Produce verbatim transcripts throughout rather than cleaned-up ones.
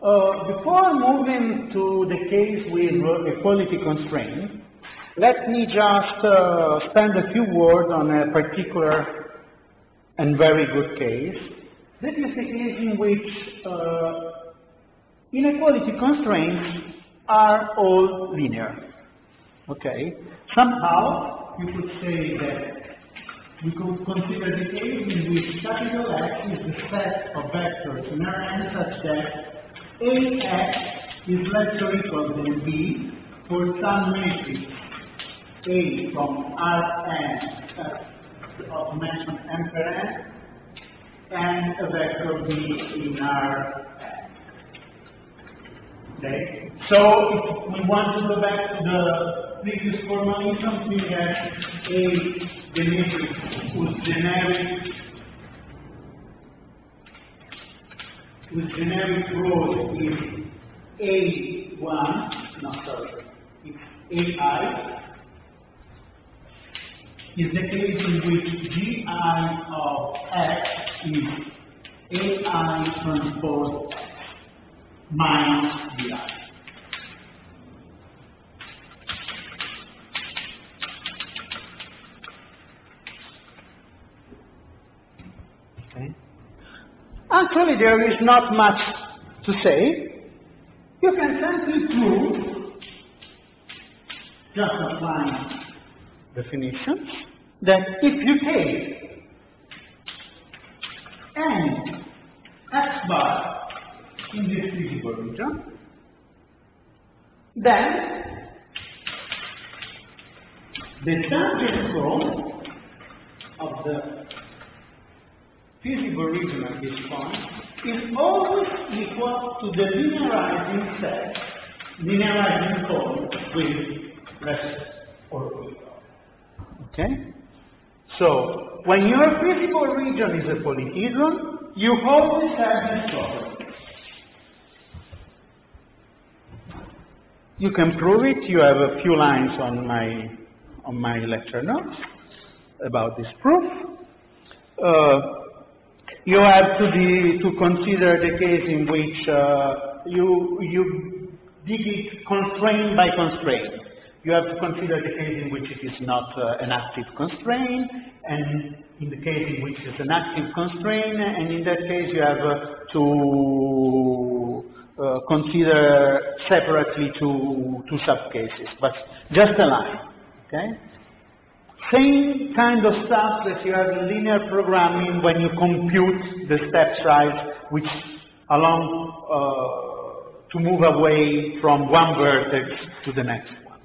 Uh, before moving to the case with uh, equality constraint, let me just uh, spend a few words on a particular and very good case. That is the case in which uh, inequality constraints are all linear. Okay? Somehow, you could say that we could consider the case in which capital X is the set of vectors in Rn such that Ax is less or equal than B for some matrix A from Rn uh, of dimension m per n and a vector B in R. Okay? So if we want to go back to the previous formalism, we have A, the matrix whose generic whose generic root is A one, no sorry, it's A I, is the case in which G I of X is A I transpose X minus B I. Okay. Actually, there is not much to say. You can simply prove, just applying definitions, that if you take any x bar in this feasible region, then the tangent zone of the feasible region at this point is always equal to the linearizing set, linearizing cone with less or equal. Okay? So, when your feasible region is a polyhedron, you always have this property. You can prove it. You have a few lines on my on my lecture notes about this proof. Uh, You have to, be, to consider the case in which uh, you, you dig it constraint by constraint. You have to consider the case in which it is not uh, an active constraint, and in the case in which it is an active constraint, and in that case you have uh, to uh, consider separately two, two subcases, but just a line. Okay? Same kind of stuff that you have in linear programming when you compute the step size, which along uh, to move away from one vertex to the next one.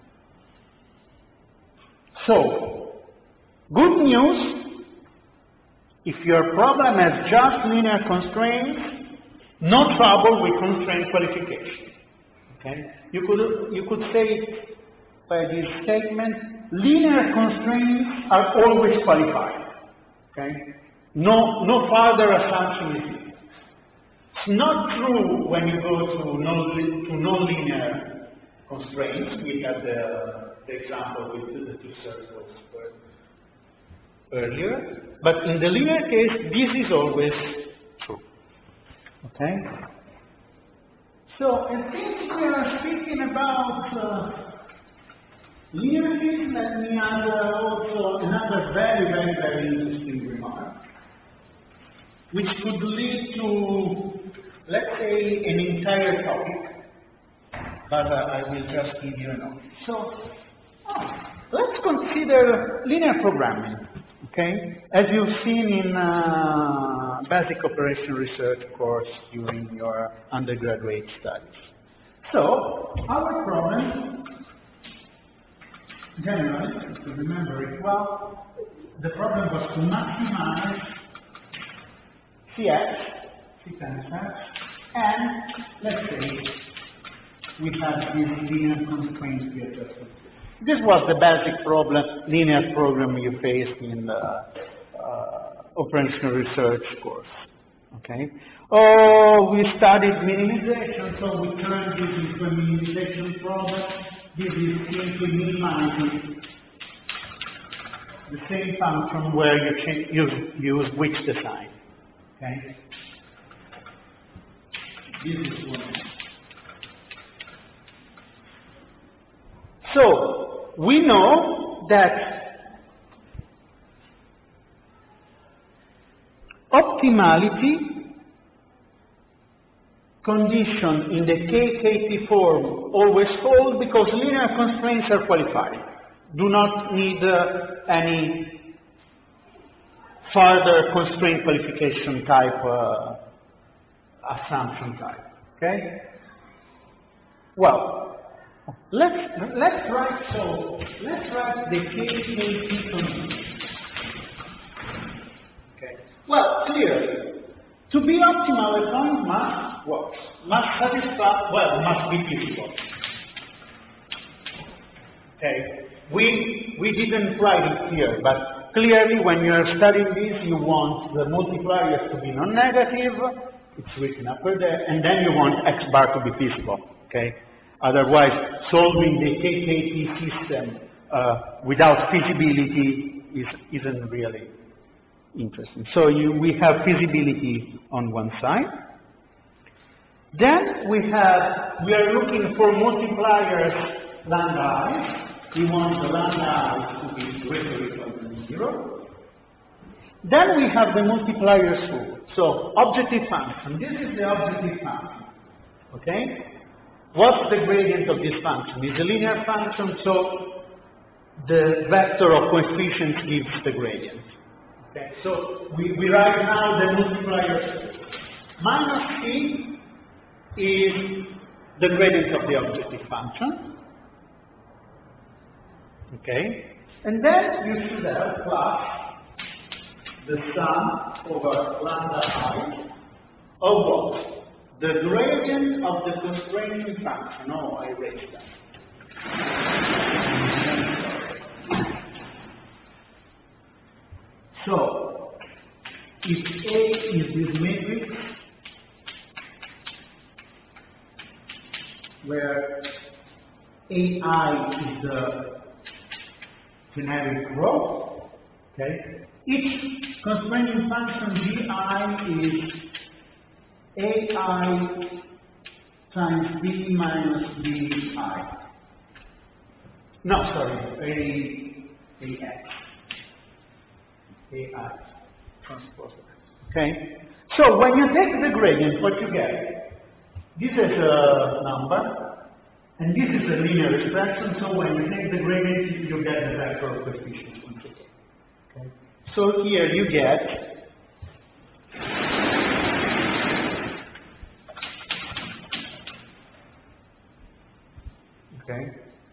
So, good news, if your problem has just linear constraints, no trouble with constraint qualification. Okay? You could, you could say by this statement, linear constraints are always qualified. Okay? No, no further assumption is needed. It's not true when you go to non to non-linear constraints. We had the, the example with the two circles earlier. But in the linear case, this is always true. Okay? So, I think we are speaking about uh, linear case. Let me add uh, also another very, very, very interesting remark, which could lead to, let's say, an entire topic, but uh, I will just give you a note. So, oh, let's consider linear programming, okay? As you've seen in uh, basic operation research course during your undergraduate studies. So, our problem, generally, to remember it well, the problem was to maximize Cx, C times X, and let's say we have this linear constraint here just like this. This was the basic problem, linear program you faced in the uh, operational research course. Okay. Oh, we studied minimization, so we turned this into a minimization problem. This is simply minimizing the same function where you change, use, use which design. Okay? This is one. So we know that optimality condition in the K K T form always hold because linear constraints are qualified. Do not need uh, any further constraint qualification type uh, assumption type. Okay? Well, let's let's write so let's write the K K T condition. Okay. Well, clearly, to be optimal, a point must what? Must satisfy, well, must be feasible. Okay. We we didn't write it here, but clearly, when you are studying this, you want the multipliers to be non-negative. It's written up there, and then you want x bar to be feasible. Okay. Otherwise, solving the K K T system uh, without feasibility is isn't really interesting. So you, we have feasibility on one side. Then we have we are looking for multipliers lambda I. We want the lambda I to be greater or equal to zero. Then we have the multipliers rule. So objective function. This is the objective function. Okay? What's the gradient of this function? It's a linear function, so the vector of coefficients gives the gradient. Okay? So we, we write now the multipliers rule. Minus c is the gradient of the objective function. Okay? And then you should have plus the sum over lambda I of what? The gradient of the constraining function. Oh, I erased that. So, if A is this matrix, where A I is the generic row, okay, each constraining function B I is A I times B minus B I. No, sorry, A, AX. A I transpose. Okay? So when you take the gradient, what you get? This is a number, and this is a linear expression, so when you take the gradient, you get the vector of coefficients once again. Okay? So here you get Okay.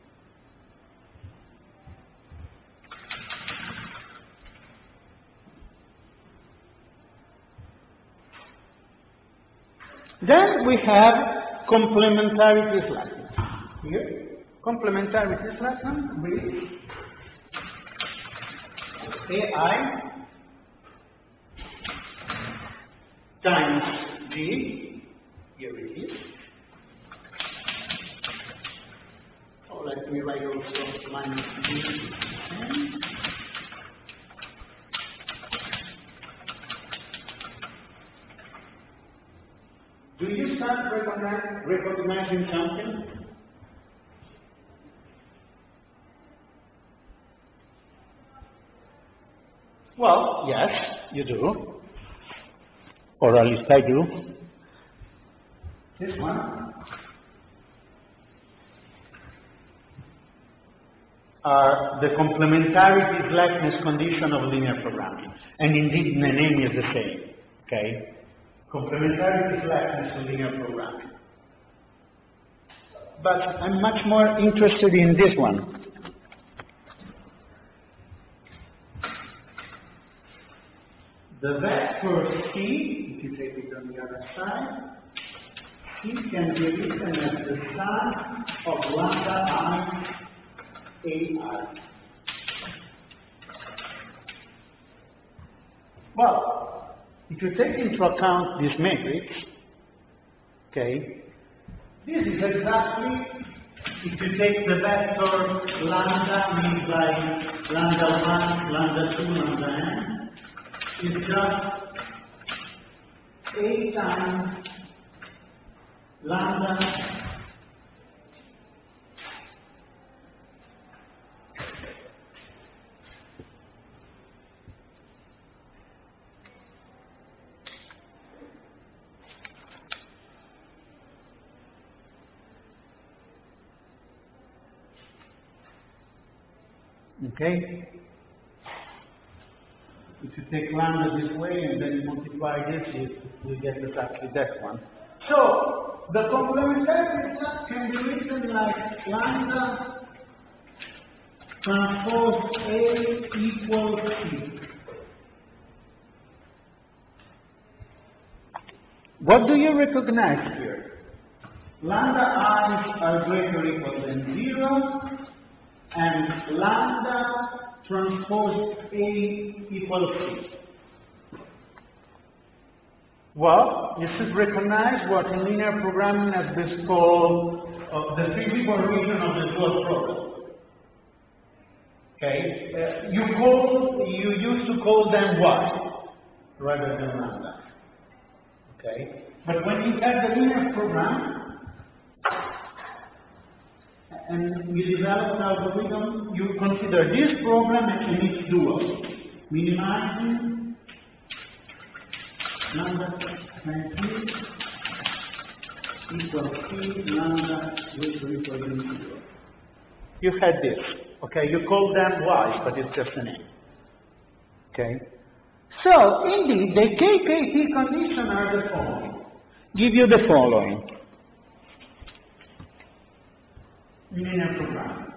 Then we have complementarity slackness. Here, complementarity slackness with A I times G. Here it is. Let me write also minus b. Do you start recognize, recognizing something? Well, yes, you do. Or at least I do. This one. Are the complementarity slackness condition of linear programming. And indeed, the name is the same. Okay? Complementarity slackness of linear programming. But I'm much more interested in this one. The vector C, if you take it on the other side, C can be written as the sum of lambda I A I. Well, if you take into account this matrix, okay, this is exactly, if you take the vector lambda means like lambda one, lambda two, lambda n, it's just A times lambda Okay? If you take lambda this way and then multiply this, you will get exactly that one. So, the complementarity can be written like lambda transpose A equals C. What do you recognize here? Lambda i's are greater or equal than zero, and lambda transpose A equals C. Well, you should recognize what in linear programming has been called uh, the feasible region of the dual problem. Okay, uh, you call you used to call them y rather than lambda. Okay, but when you have the linear program and you develop an algorithm, you consider this program and its dual, minimizing lambda times c equals c lambda greater or equal than zero. You had this. Okay, you call them y's, but it's just a name. Okay. So, indeed, the K K T condition are the following. Give you the following. Linear program.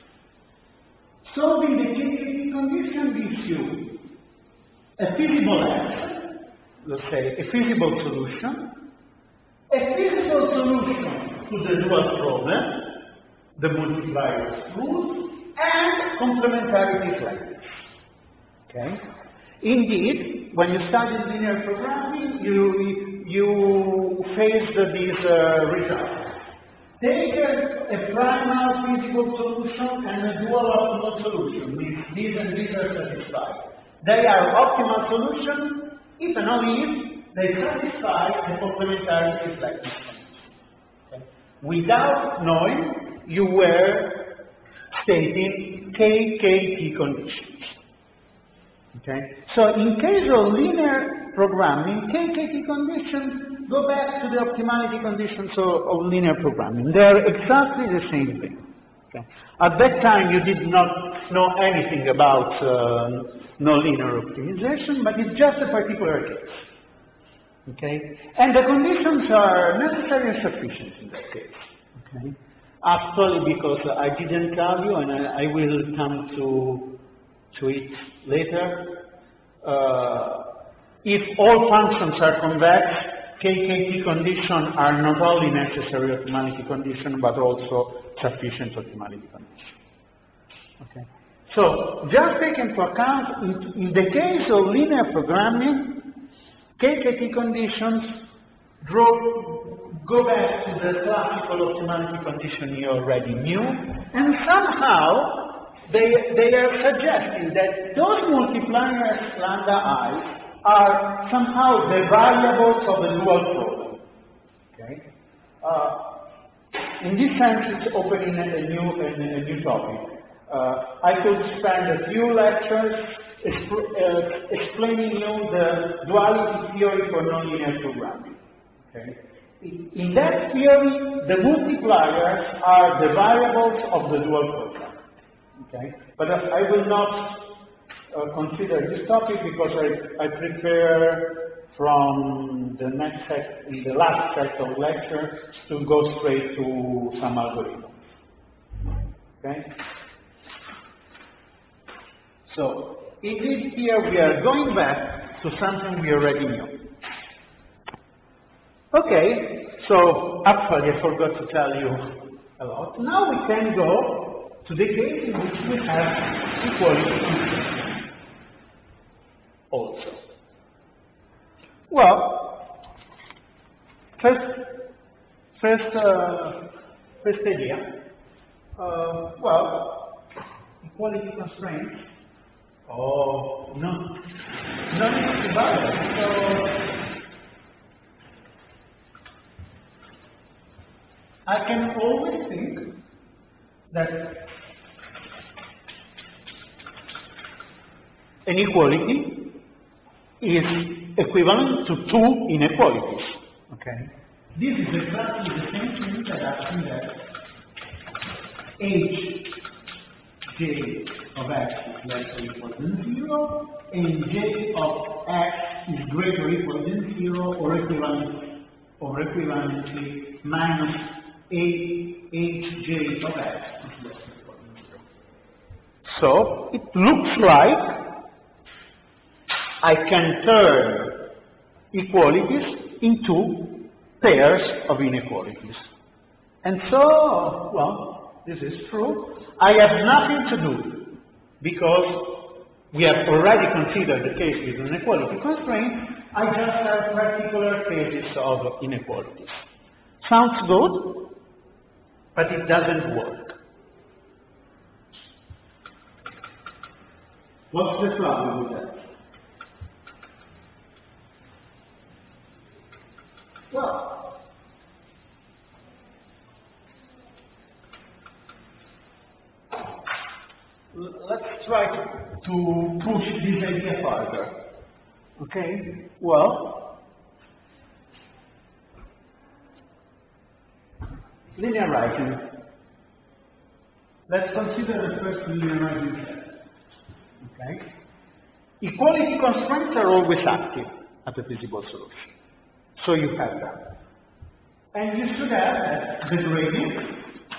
Solving the K K T condition gives you a feasible answer, let's say a feasible solution, a feasible solution to the dual problem, the multiplier rule, and complementarities like this. Okay? Indeed, when you study linear programming, you, you face these uh, results. Take a, a primal feasible solution and a dual optimal solution. Means these and these are satisfied. They are optimal solutions if and only if they satisfy the complementarities like this. Okay? Without knowing, you were stating K K T conditions. Okay? So in case of linear programming, K K T conditions go back to the optimality conditions of, of linear programming. They are exactly the same thing. Okay? At that time, you did not know anything about uh, nonlinear optimization, but it's just a particular case. Okay? And the conditions are necessary and sufficient in that case. Okay? Actually, because I didn't tell you, and I, I will come to, to it later, uh, if all functions are convex, K K T conditions are not only necessary optimality condition, but also sufficient optimality condition. Okay. So, just take into account, in, in the case of linear programming, K K T conditions draw go back to the classical optimality condition you already knew, and somehow they, they are suggesting that those multipliers lambda i's are somehow the variables of the dual problem. Okay? Uh, in this sense, it's opening a new, a, a new topic. Uh, I could spend a few lectures exp uh, explaining you the duality theory for nonlinear programming. Okay? In that theory, the multipliers are the variables of the dual program. Okay? But I will not uh, consider this topic because I, I prepare from the next set, in the last set of lectures to go straight to some algorithms. Okay? So, in this here we are going back to something we already knew. Okay, so actually I forgot to tell you a lot. Now we can go to the case in which we have equality constraints also. Well, first, first, uh, first idea. Uh, well, equality constraints. Oh no, not easy value. So. I can always think that an equality is equivalent to two inequalities. Okay? This is exactly the same thing that I think that H, J, of x is less or equal than zero, and j of x is greater or equal than zero, or equivalent, or equivalently minus a hj of x is less or equal than zero. So it looks like I can turn equalities into pairs of inequalities. And so, well, this is true. I have nothing to do because we have already considered the case with an inequality constraint. I just have particular cases of inequalities. Sounds good, but it doesn't work. What's the problem with that? Well, let's try to, to push this idea further. Okay? Well, linearizing. Let's consider the first linearizing set. Okay? Equality constraints are always active at the visible solution. So you have that. And you should have that the gradient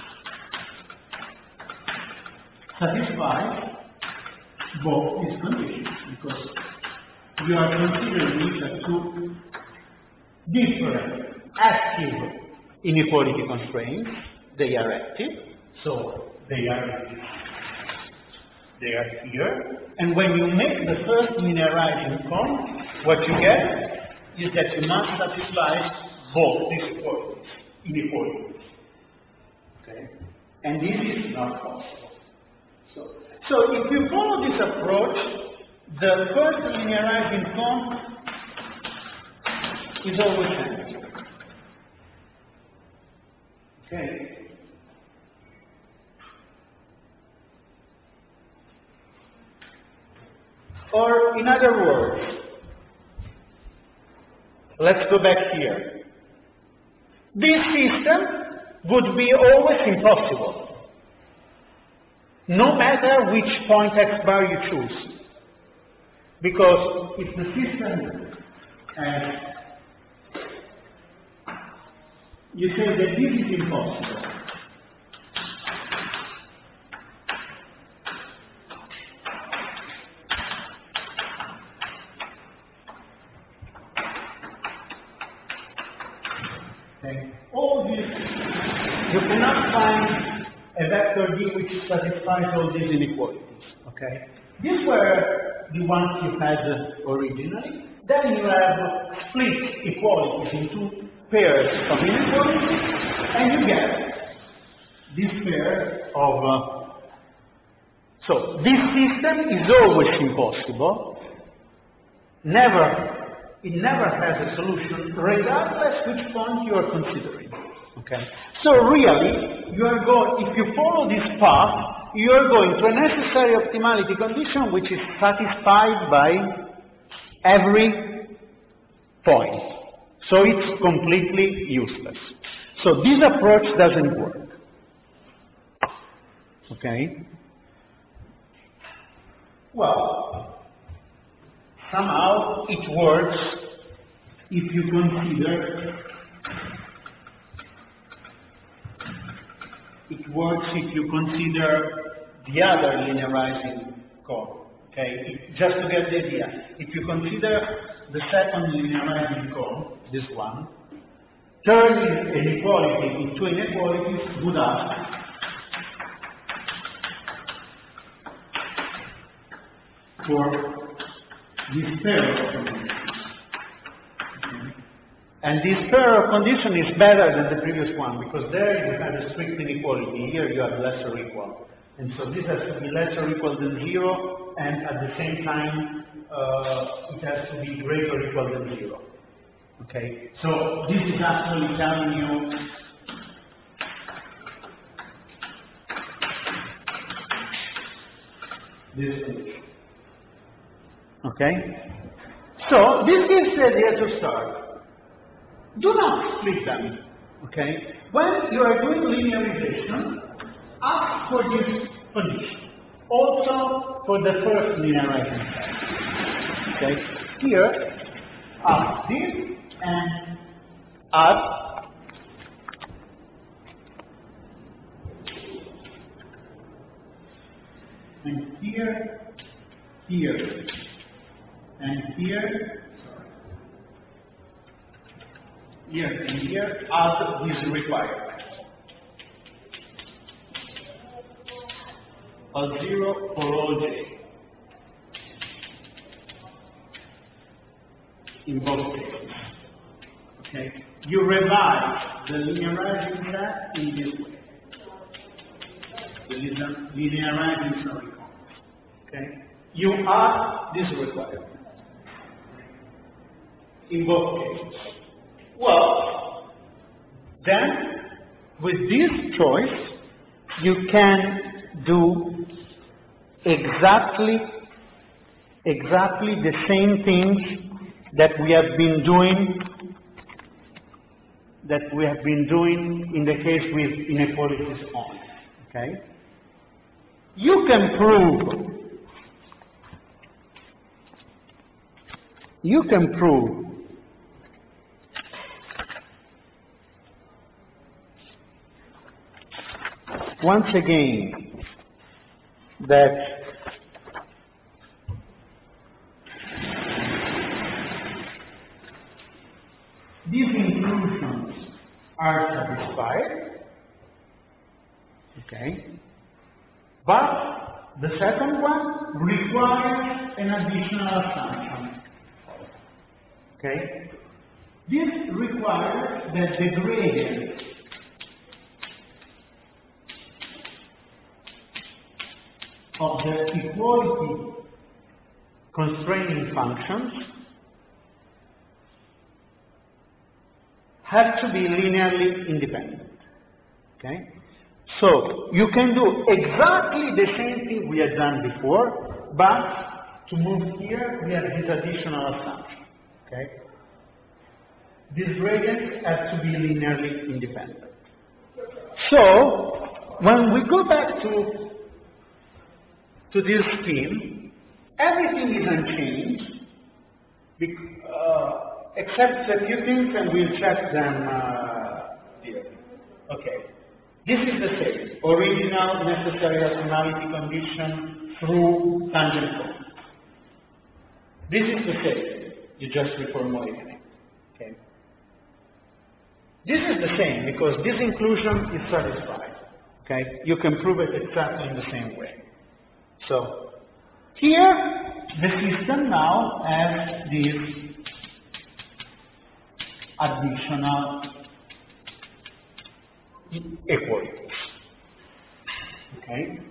satisfies both these conditions, because you are considering it as two different active inequality constraints. They are active, so they are they are here. And when you make the first linearizing form, what you get is that you must satisfy both these equalities, inequalities. Okay? And this is not possible. So, so if you follow this approach, the first linearizing form is always empty. Okay? Or in other words, let's go back here. This system would be always impossible, no matter which point x bar you choose. Because if the system has, you say that this is impossible. Okay. All this, you cannot find a vector D which satisfies all these inequalities. Okay. These were the ones you had originally. Then you have split equalities into pairs of inequalities, and you get this pair of. Uh, so this system is always impossible. Never. It never has a solution, regardless which point you are considering. Okay. So really, you are going. If you follow this path, you are going to a necessary optimality condition which is satisfied by every point. So it's completely useless. So this approach doesn't work. Okay? Well, somehow it works if you consider it works if you consider the other linearizing code. Okay, if, just to get the idea, if you consider the second linearizing code, this one, turning an equality into inequalities would ask for this pair of conditions. Okay. And this pair of condition is better than the previous one, because there you had a strict inequality. Here you have less or equal. And so this has to be less or equal than zero, and at the same time, uh, it has to be greater or equal than zero. Okay? So this is actually telling you this condition. Okay? So this gives the idea to start. Do not split them. Okay? When you are doing linearization, ask for this condition. also for the first linearizing set. Okay? Here, add this and add and here, here, and here, sorry, here and here, add this requirement. A zero for all j. In both cases. Okay? You revise the linearizing set in this way. The linearizing sorry. Okay? You add this requirement. In both cases. Well, then with this choice you can do exactly exactly the same things that we have been doing that we have been doing in the case with inequalities only. Okay? You can prove you can prove once again that these inclusions are satisfied, okay, but the second one requires an additional assumption, okay. This requires that the gradient of the equality constraining functions have to be linearly independent. Okay? So you can do exactly the same thing we had done before, but to move here we have this additional assumption. Okay? These gradients have to be linearly independent. So when we go back to to this scheme, everything is unchanged, uh, except a few things, and we'll check them uh, here. Okay. This is the same. Original necessary rationality condition through tangent cone. This is the same. You just reformulate it. Okay. This is the same because this inclusion is satisfied. Okay. You can prove it exactly in the same way. So here the system now has these additional equalities. Okay?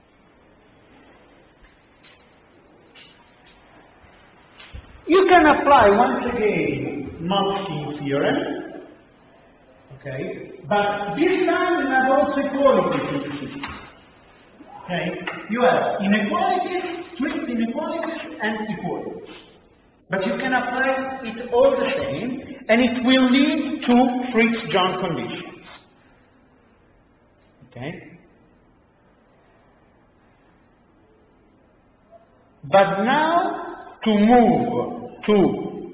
You can apply once again Motzkin theorem, okay? But this time you have also equalities in the system. Okay? You have inequalities, strict inequalities, and equalities. But you can apply it all the same, and it will lead to Fritz-John conditions. Okay? But now, to move to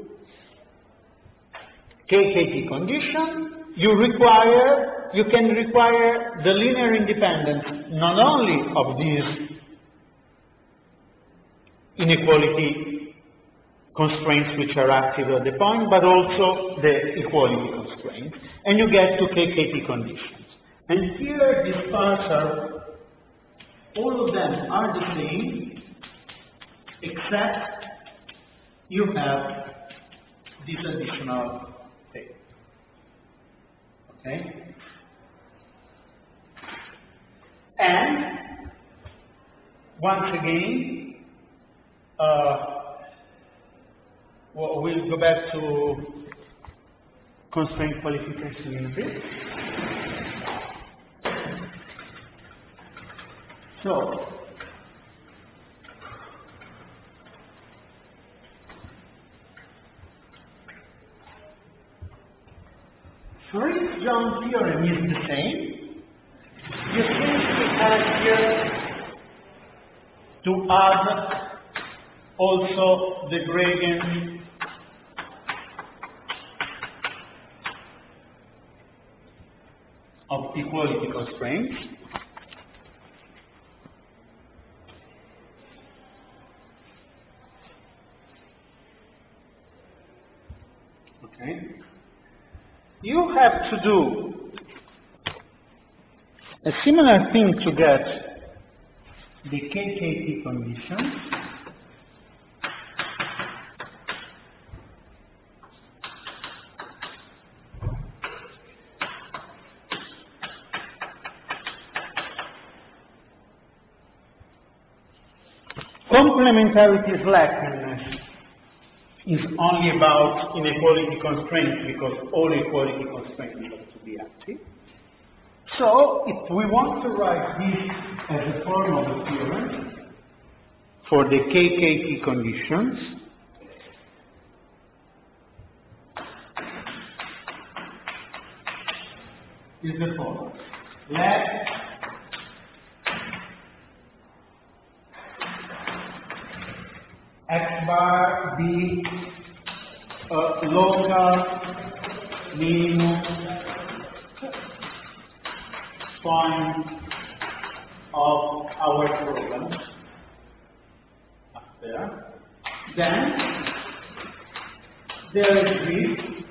K K T condition, you require, you can require the linear independence not only of these inequality constraints which are active at the point, but also the equality constraints, and you get to K K T conditions. And here these parts are, all of them are the same, except you have this additional thing. Okay? And once again, uh, well, we'll go back to constraint qualification in a bit. So, Fritz-John theorem is the same. You simply have here to add also the gradient of equality constraints. Okay. You have to do a similar thing to get the K K T conditions. Complementarity slackness is only about inequality constraints because all equality constraints have to be active. So if we want to write this as a form of a theorem for the K K T conditions, is the following. Let X bar be a local minimum point of our program up there. Then there is this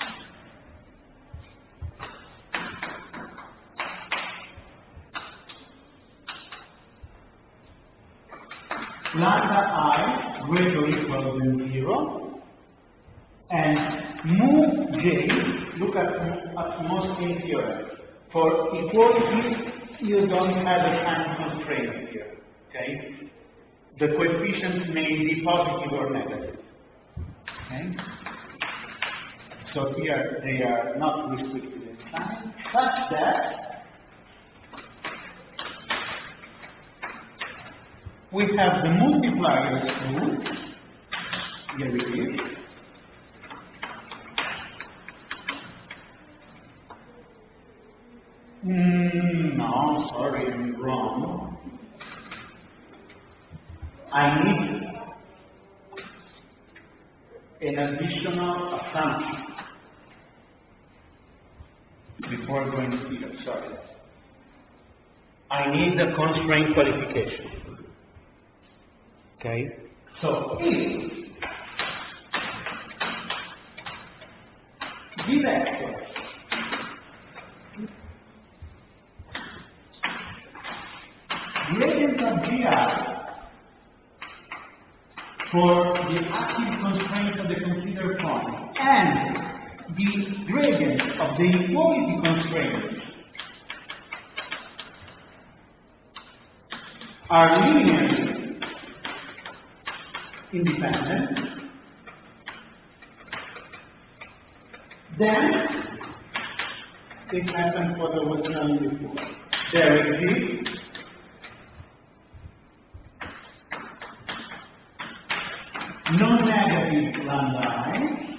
lambda I greater or equal than zero, and move j, look at, at most in theorem. For equality, you don't have a time constraint here, okay? The coefficients may be positive or negative, okay? So here they are not restricted in time, such that we have the multipliers rule, here it is, mm, no, sorry, I'm wrong. I need an additional assumption before going here, sorry. I need the constraint qualification. Okay, so if the vector gradient of G I for the active constraint of the considered point and the gradient of the equality constraint are linearly independent, then it happens what I was telling you before. There exists non-negative lambda I,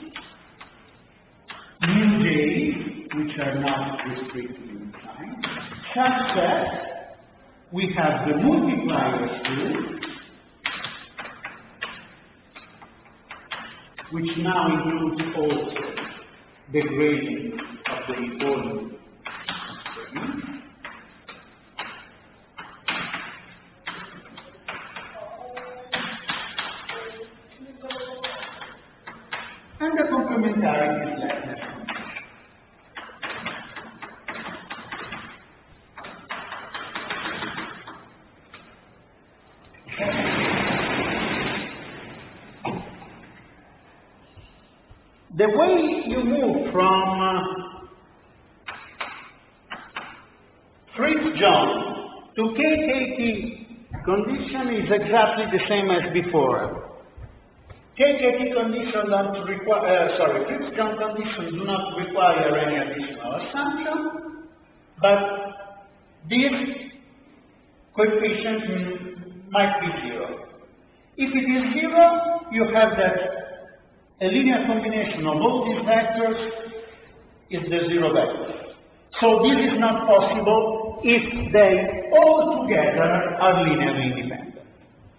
mu j, which are not restricted in time, such that we have the multipliers rule, which now includes also the gradient of the equality constraint. And the complementarity slackness condition. The way you move from uh, Fritz-John to K K T condition is exactly the same as before. K K T condition don't require, uh, sorry, Fritz-John conditions do not require any additional assumption, but this coefficient might be zero. If it is zero, you have that a linear combination of all these vectors is the zero vector. So this is not possible if they all together are linearly independent.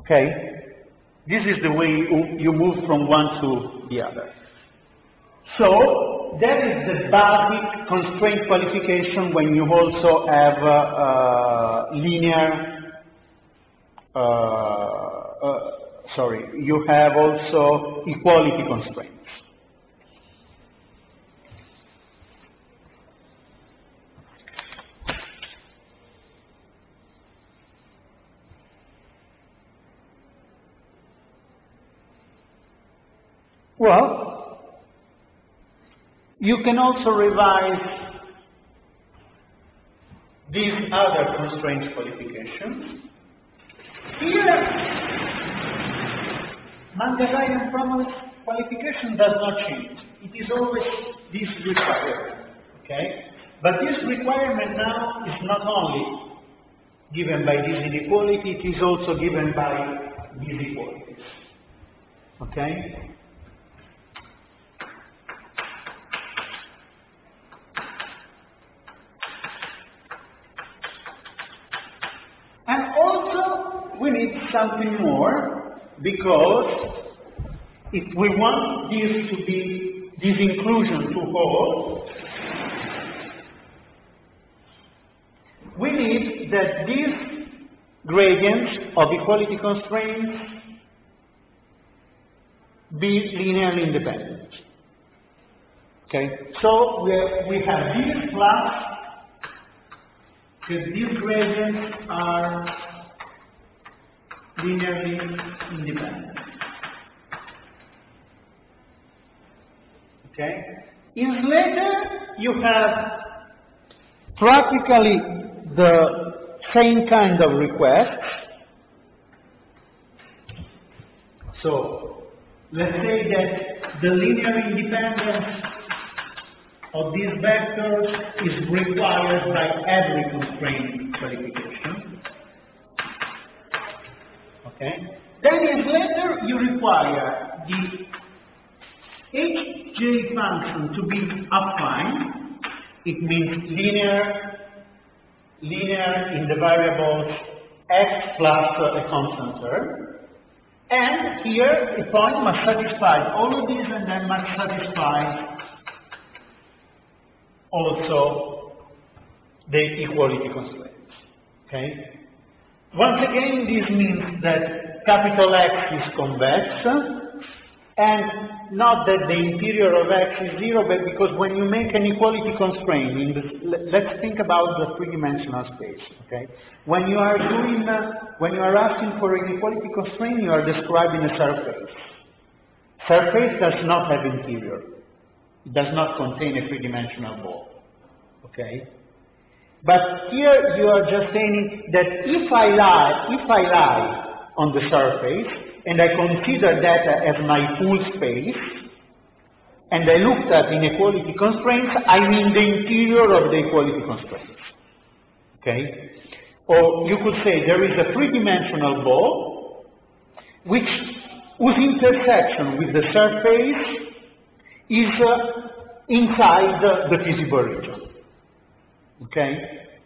Okay? This is the way you, you move from one to the other. So, that is the basic constraint qualification when you also have uh, uh, linear, uh, uh, sorry, you have also equality constraints. Well, you can also revise these other constraint qualifications. Here, Mangasarian promise qualification does not change. It is always this requirement, okay? But this requirement now is not only given by this inequality, it is also given by these equalities, okay? And also, we need something more, because if we want this to be, this inclusion to hold, we need that these gradients of equality constraints be linearly independent. Okay? So we have, we have this plus, because these gradients are linearly independent. Okay? In Slater, you have practically the same kind of requests. So, let's say that the linear independence of these vectors is required by every constraint qualification. Okay? Then in Slater, you require the Hj function to be affine. It means linear, linear in the variables x plus a constant term. And here, a point must satisfy all of these and then must satisfy also the equality constraints. Okay? Once again, this means that capital X is convex, and not that the interior of X is zero, but because when you make an equality constraint, in this, let's think about the three-dimensional space. Okay? When you are doing, uh, when you are asking for an equality constraint, you are describing a surface. Surface does not have interior. It does not contain a three-dimensional ball, okay? But here you are just saying that if I lie, if I lie on the surface, and I consider that as my full space, and I looked at inequality constraints, I mean the interior of the equality constraints, okay? Or you could say there is a three-dimensional ball, which, whose intersection with the surface is uh, inside the, the feasible region. Okay?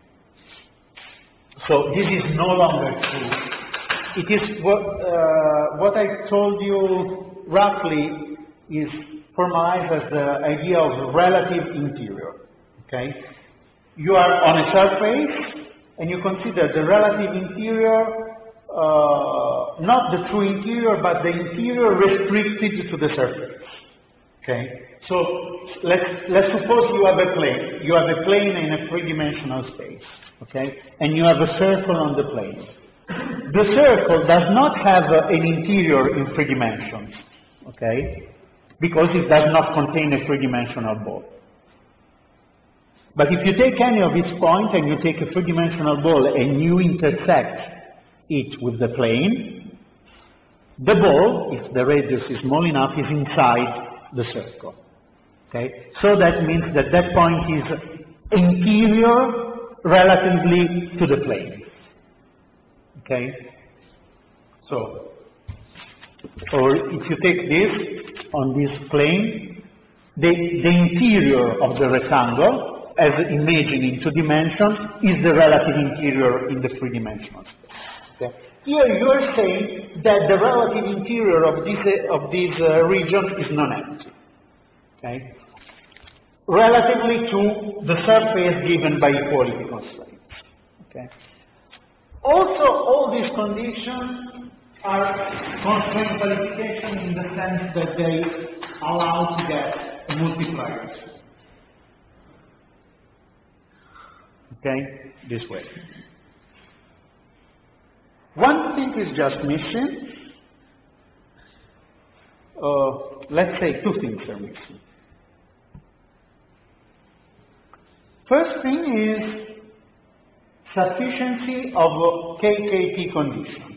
So this is no longer true. It is what, uh, what I told you roughly is formalized as the idea of relative interior. Okay? You are on a surface and you consider the relative interior uh, not the true interior, but the interior restricted to the surface. Okay, so let's, let's suppose you have a plane. You have a plane in a three-dimensional space, okay, and you have a circle on the plane. The circle does not have uh, an interior in three dimensions, okay, because it does not contain a three-dimensional ball. But if you take any of its points and you take a three-dimensional ball and you intersect it with the plane, the ball, if the radius is small enough, is inside the circle. Okay? So that means that that point is interior relatively to the plane. Okay? So, or if you take this on this plane, the, the interior of the rectangle, as imagined in two dimensions, is the relative interior in the three dimensional space. Okay? Here you are saying that the relative interior of this, uh, of this uh, region is non-empty, okay? Relatively to the surface given by equality constraints, okay? Also, all these conditions are constraint qualification in the sense that they allow to get a multiplier, okay? This way. One thing is just missing. Uh, let's say two things are missing. First thing is sufficiency of K K T conditions.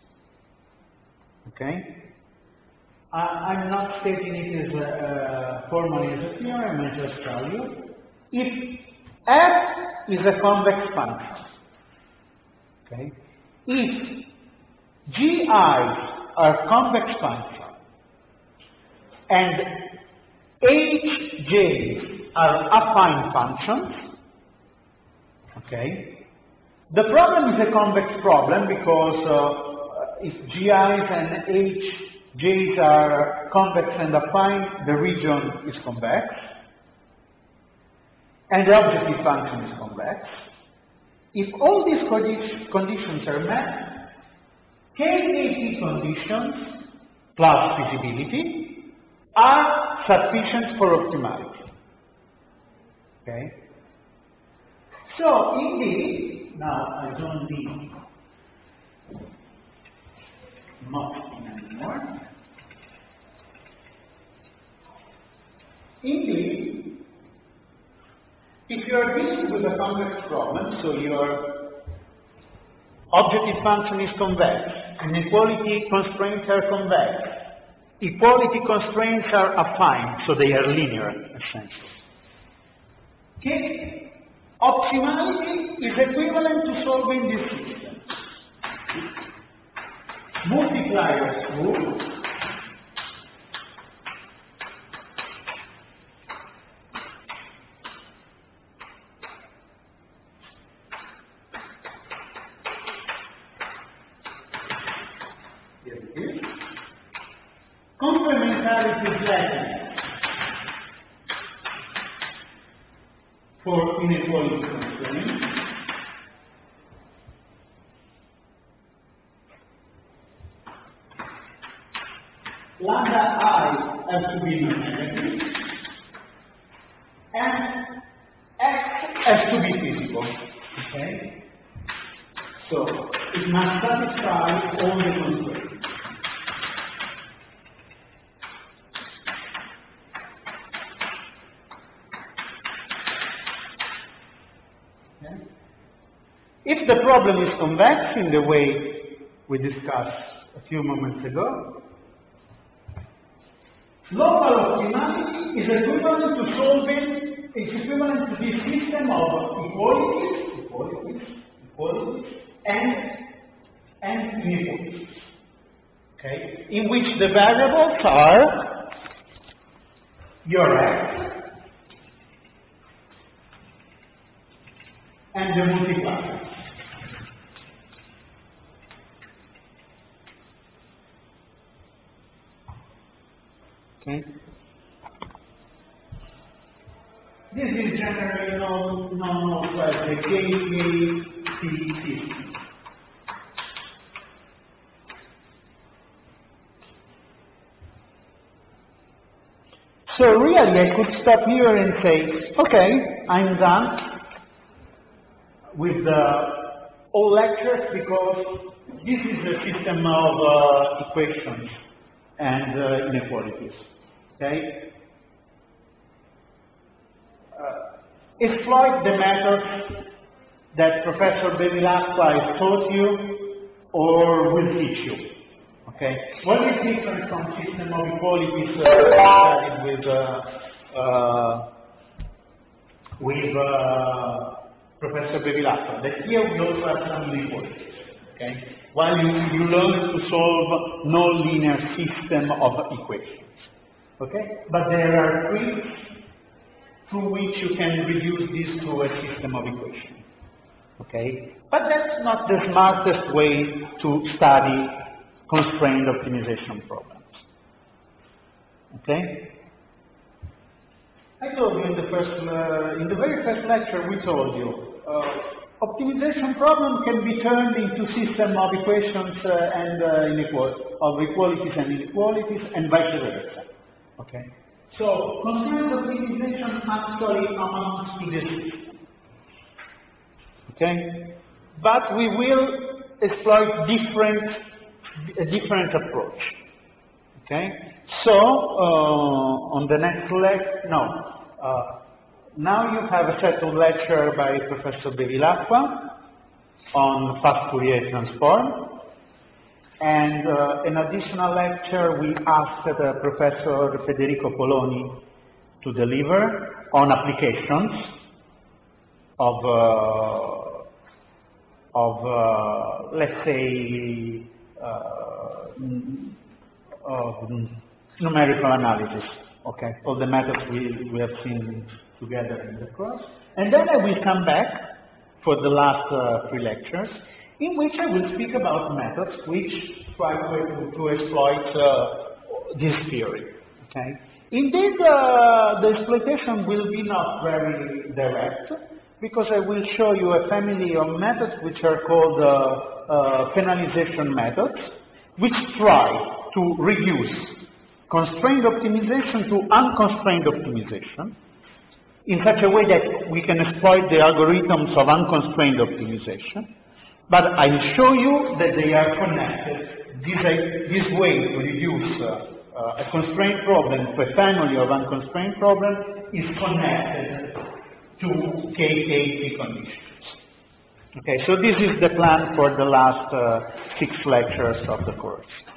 Okay? I, I'm not stating it as a, uh, formally as a theorem, I just tell you. If F is a convex function, okay? If G I's are convex functions and H J's are affine functions, okay, the problem is a convex problem because uh, if G I's and H J's are convex and affine, the region is convex, and the objective function is convex. If all these condi conditions are met, K K T conditions plus feasibility are sufficient for optimality. Okay? So, indeed, now I don't need much anymore. Indeed, if you are dealing with a convex problem, so your objective function is convex, inequality constraints are convex, equality constraints are affine, so they are linear, essentially. Okay? Optimality is equivalent to solving this system. Multipliers rule. Complementarity is lacking for inequality constraints. Lambda I has to be non-negative, and X has to be physical. Okay? So it must satisfy all the constraints. If the problem is convex in the way we discussed a few moments ago, local optimality is equivalent to solving, is equivalent to this system of equalities, equalities, equalities, and, and inequalities, okay, in which the variables are your X and the multiplier. Okay. This is generally known, known as the K K T system. So really I could stop here and say, okay, I'm done with the all lectures because this is a system of uh, equations and uh, inequalities. Okay? Uh, exploit the methods that Professor Bevilacqua has taught you or will teach you. Okay? What is different from system of equalities uh, studied with uh, uh, with uh, Professor Bevilacqua? That here we also have some inequalities. Okay? While you, you learn to solve non-linear system of equations. Okay? But there are tricks through which you can reduce this to a system of equations. Okay? But that's not the smartest way to study constrained optimization problems. Okay? I told you in the first, uh, in the very first lecture, we told you, uh, optimization problem can be turned into system of equations uh, and uh, inequalities, of equalities and inequalities, and vice versa. Okay? So, constrained optimization actually amounts to this. Okay? But we will exploit different, a different approach. Okay? So, uh, on the next lecture, no, uh, now you have a set of lecture by Professor Bevilacqua on fast Fourier transform, and uh, an additional lecture we asked uh, Professor Federico Poloni to deliver on applications of, uh, of uh, let's say, uh, of numerical analysis, okay, all the methods we, we have seen together in the course. And then I will come back for the last uh, three lectures, in which I will speak about methods which try to, to exploit uh, this theory, okay. Indeed, uh, the exploitation will be not very direct, because I will show you a family of methods which are called uh, uh, penalization methods, which try to reduce constrained optimization to unconstrained optimization in such a way that we can exploit the algorithms of unconstrained optimization. But I'll show you that they are connected. This, this way to reduce uh, uh, a constrained problem to a family of unconstrained problems is connected to K K T conditions. Okay, so this is the plan for the last uh, six lectures of the course.